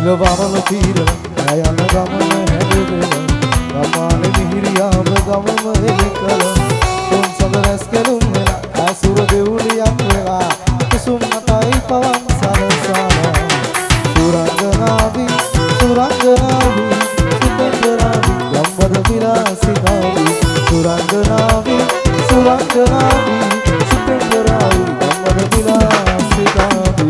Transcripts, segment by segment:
වරල තීරණ යන ගමන හැදෙන ගමාන මිහිරියාම ගමම එලිකල තුන් සඳ රැස් කෙළුම් වෙලා ආසුර දෙවුලියක් වෙලා කුසුම් මතයි පවන් සලසලා සුරංගනාවි සුපෙන්දරාවි ගම්බද විලාසිතාවි සුරංගනාවි සුපෙන්දරාවි ගම්බද විලාසිතාවි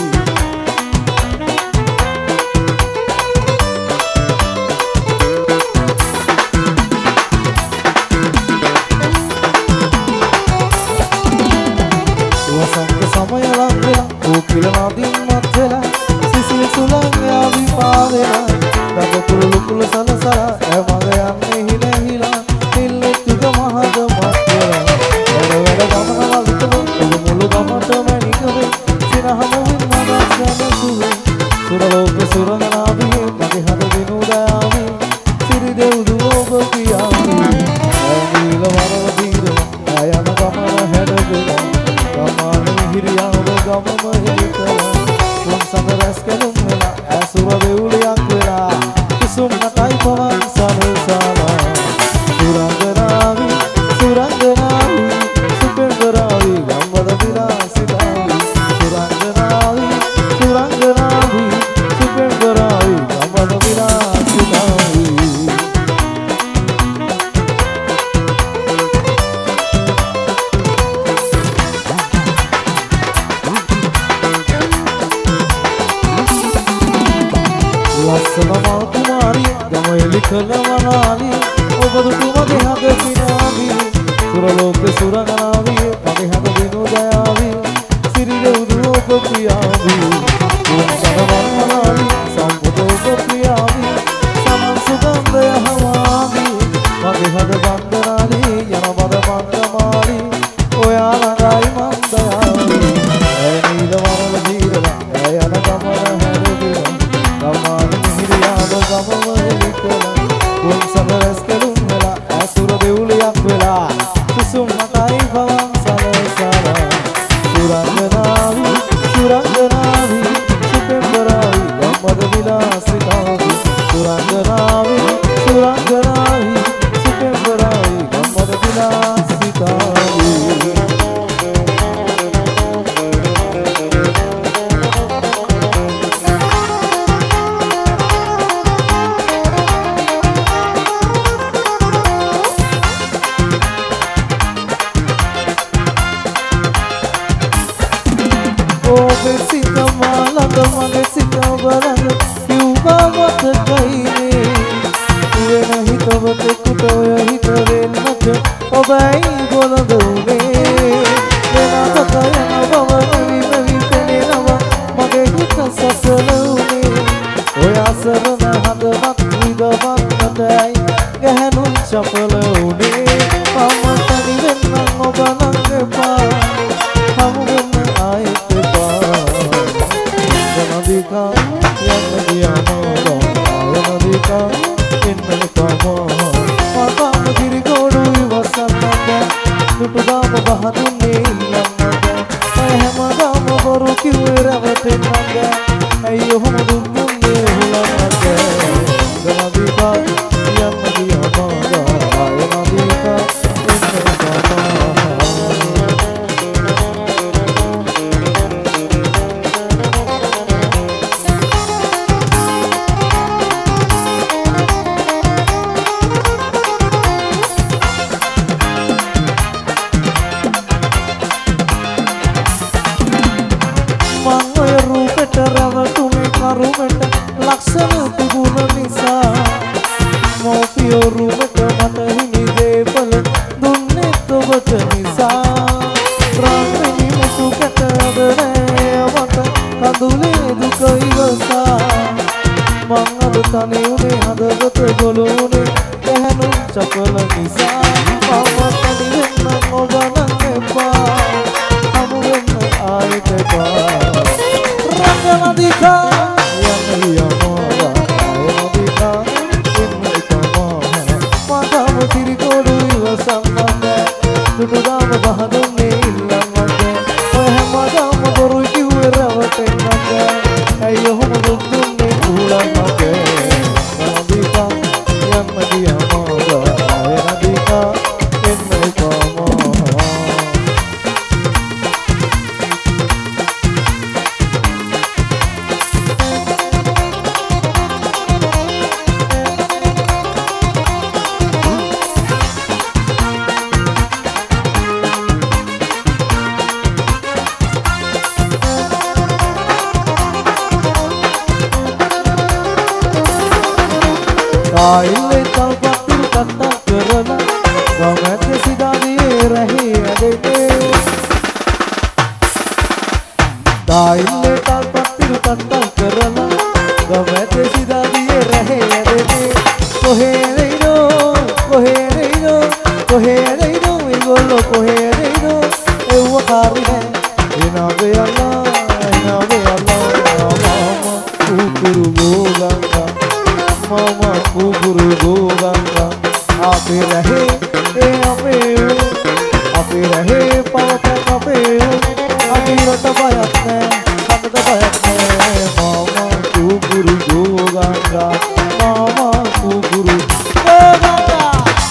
කිලනාදින් මත් වෙලා සිසිල් සුළං යාවි පාවෙලා රඟ කුරුළු කුල සලසලා ඈ මග යන්නේ හිලහිලා නිල්ලෙතුක මහද මත් වෙලා වැඩ ගමන වලිතම මුළු ගමට මැනිකවේ සිනහමුවින් මනස් යනසුවේ සුරලෝක සුරංගනාවේ මගේ හද විනෝදයාවේ සිරි දෙව්දු ඔබ කියාවේ නීල වරව දීර යන ගමන හැඩගෙන ගමන මිහිරියාව ගමම සඳ රැස් කෙළුම් වෙලා ඇසුර දෙවුලියක් වෙලා කුසුම් නටයි පවන් සලසලා සුරංගනාවි සුපෙන්දරාවි ගම්බද විලාසිතාවි සුරංගනාවි සුපෙන්දරාවි ගම්බද විලාසිතාවි ලස්සනම කුමාරිය ගම එලිකල වනාලිය ඔබද තුමගේ හද පිනාවිය සුරලෝක සුරංගනාවිය මගේ හද විනෝදයාවිය සිරි දෙව්දු ඔබ ප්‍රියාවිය සමන් වනාලිය සම්පත ඔබ ප්‍රියාවිය සමන් සුගන්ධය හවාවිය මගේ හද බන්ධනාලිය යන බද මන්දමාලිය ඔයා ළඟයි මන්දයාවිය ඇය නීල වරල ජීරලා ඇය යන ගමන හැරගෙන ගමාන මිහිරියාව ගමම එලිකල තුන් සඳ රැස් කෙළුම් වෙලා ඇසුර දෙවුලියක් වෙලා කුසුම් මතයි පවන් සලසලා සුරංගනාවි සුපෙන්දරාවි ගම්බද විලාසිතාවි සුරංගනාවි සුපෙන්දරාවි ගම්බද විලාසිතාවි මගේ සිත බලන කිව්වා මතකයිනේ වෙන හිතවතෙකුට ඔය හිත වෙන්නට ඔබයි බොළඳ උනේ වෙනකට යන බව විපෙනෙනවා මගේ හිත සසල උනේ ඔය අසරණ හදවත් විදවන්නටයි ගැහැණුන් චපල උනේ මම තනි වෙන්නම් ඔබ ළඟ එපා හමු වෙන්න ආයෙත් එපා Nadica, Nadica, in the Kama, Papa, Girigodu, Vasanga, Nutudama Bahaduni, Langa, I have a dama Boruki, Ravatinanga, I have a Dundi, Hulanga, Nadica, Nadica, Nadica, in the Kama. ලක්ෂණ තිබුණ නිසා මෝපියෝ රුමට මට හිමි දේපල දුන්නේ ඔබට නිසා රාත්‍රී මුතු කැටද නෑ මට කඳුලේ දුක ඉවසා මං අද තනි උනේ හදවත ගොළුනේ ගැහැණුන් චපල නිසා මම තනි වෙන්න ඔබ නම් එපා හමු වෙන්න ආයෙත් එපා රංගනදිකා Nutudama bahadunni illamage oy hamagama boru kiwwe rawatennaga ayyo hum duddunni දායිල්ලේ තල්පත්තිරු කට්ටක් කරලා ගමැත්තේ සිතාදියේ රැහි ඇදෙන්නේ දායිල්ලේ තල්පත්තිරු කට්ටක් කරලා ගමැත්තේ සිතාදියේ රැහි ඇදෙන්නේ කොහේ දෙයිනෝ ඒගොල්ලෝ කොහේ දෙයිනෝ එව්ව කාරි නෑ එනගේ අල්ලා මාමා කුකුරු ගෝගංගා मामा कुकुरु गोगंगा आपे रहे आपे रहे पापा आपे रट पायत्ने मामा कुकुरु गोगंगा मामा कुकुरु गोगंगा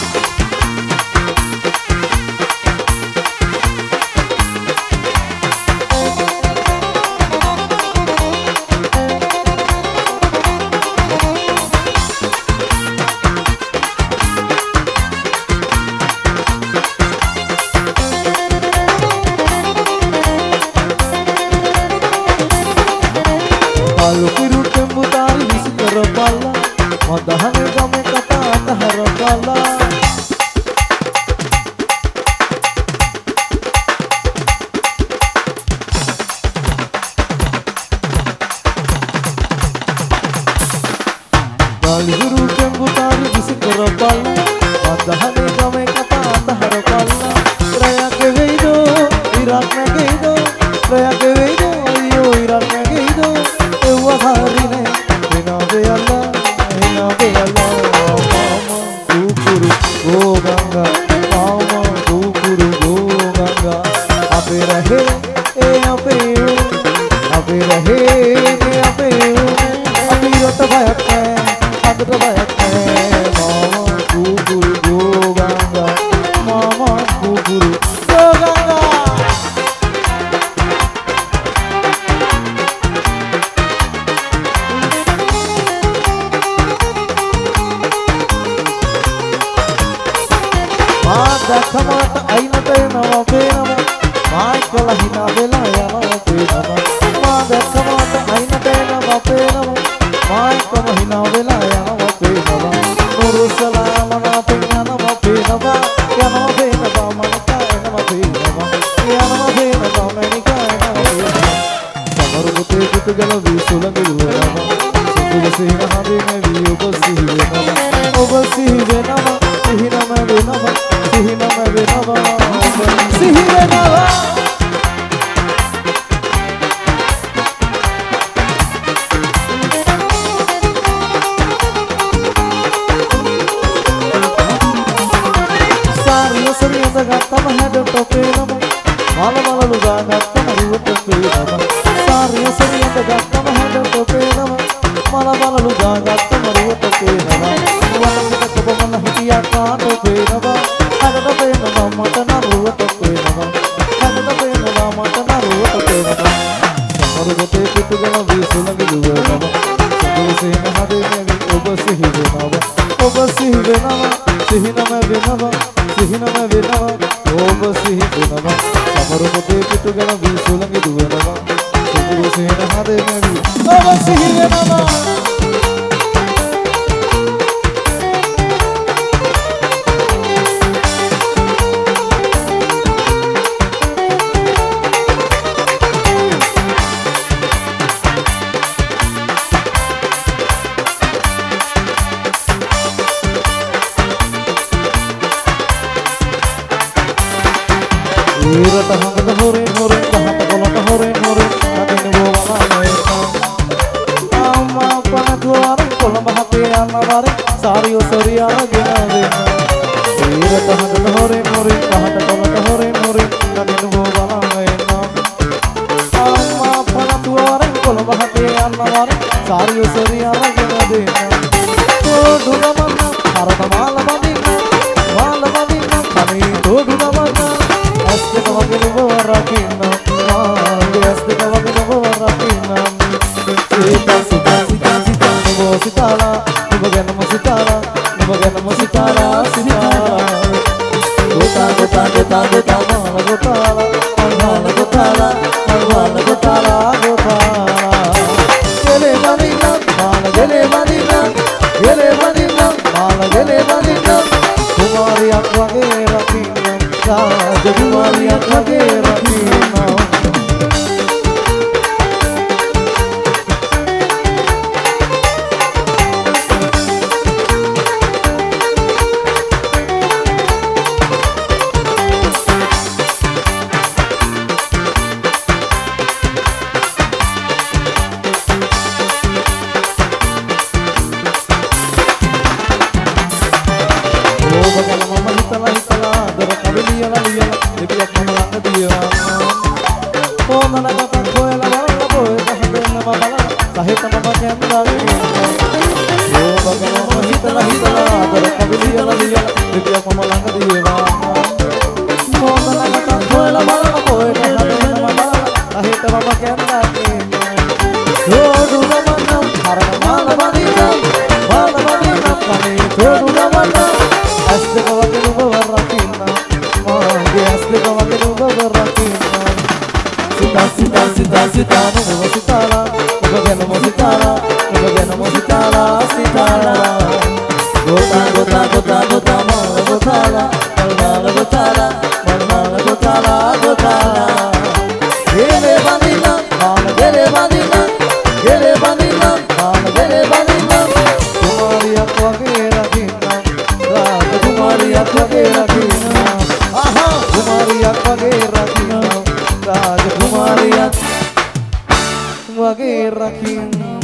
මදහන ගමේ කතා අතහර කලා බල්ගුරු කෙම්බුතාරි විසි කර බල්ලා මදහන ගමේ කතා අතහර කලා ප්‍රයක් වෙයිදෝ ඉරක් නැගෙයිදෝ ප්‍රයක් වෙයිදෝ අයියෝ ඉරක් නැගෙයිදෝ එව්වා හරිනේ විනාවේ අල්ලා मामा कुकुरु गोगंगा आपे रहे आपे रहे आपे रट पायत्ने मामा कुकुरु गोगंगा मामा कुकुरु गोगंगा දැක්කමට අයිනට එනවා පේනවා මායිකල හිනා වෙලා යනවා පේනවා මා දැක්කමට අයිනට එනවා පේනවා මායිකම හිනා වෙලා යනවා පේනවා නුරුසලා මනපින් යනවා පේනවා යනවා පේනවා මනක එනවා පේනවා මැනිකා එනවා සමරු පුතේ පුතුගල විසුලඟ ඉවරනවා සුදුසේන හදිනේ වී ඔබ සිහි වෙනවා සිහිනම වෙනවා සිහි වෙනවා සාරිය සරියඳ ගත්තම හැඩට පේනම මල ලුගා ගත්තම රුවට පේනම සාරිය සරියඳ ගත්තම හැඩට පේනම මල ලුගා ගත්තම රුවට පේනම වලකට කොබමන හිටියා කාට පේනවා හදට පේනවා මට නරුවට පේනවා හදට පේනවා මට නරුවට පේනවා සමරු ගොතේ පිටුගල විසුලඟ දුවනවා සුදුසේන හදේ ඔබ සිහි වෙනවා ඔබ සිහි වෙනවා සිහිනම වෙනවා ඔබ සිහි වෙනවා සමරු ගොතේ පිටුගල විසුලඟ දුවනවා සුදුසේන හදේ ඔබ සිහි වෙනවා ඊරට හඟද හොරෙන් ගහට කොලට හොරෙන් නදින බෝවලා අම්මා පනතුවාරෙන් කොළඹ හතේ යන වරේ සාරියෝ සොරියා ගෙන දෙන්න ඊරට හඟද හොරෙන් ගහට කොලට හොරෙන් නදින බෝවලා අම්මා පනතුවාරෙන් කොළඹ හතේ යන වරේ සාරියෝ සොරියා ගෙන දෙන්න තෝඩු ගමන්න හරත මාල බඳින්න කමී තෝඩු ගමන්න Astika wagenu borakinna, astika wagenu borakinna. Sita sita sita sita nubo sitala, nubo genu sitala, sitala. Gota gota gota gota mala gotala, mala gotala, gotala. Gele madina, රාජකුමාරියක් වගේ රකින්නම් Wage rakin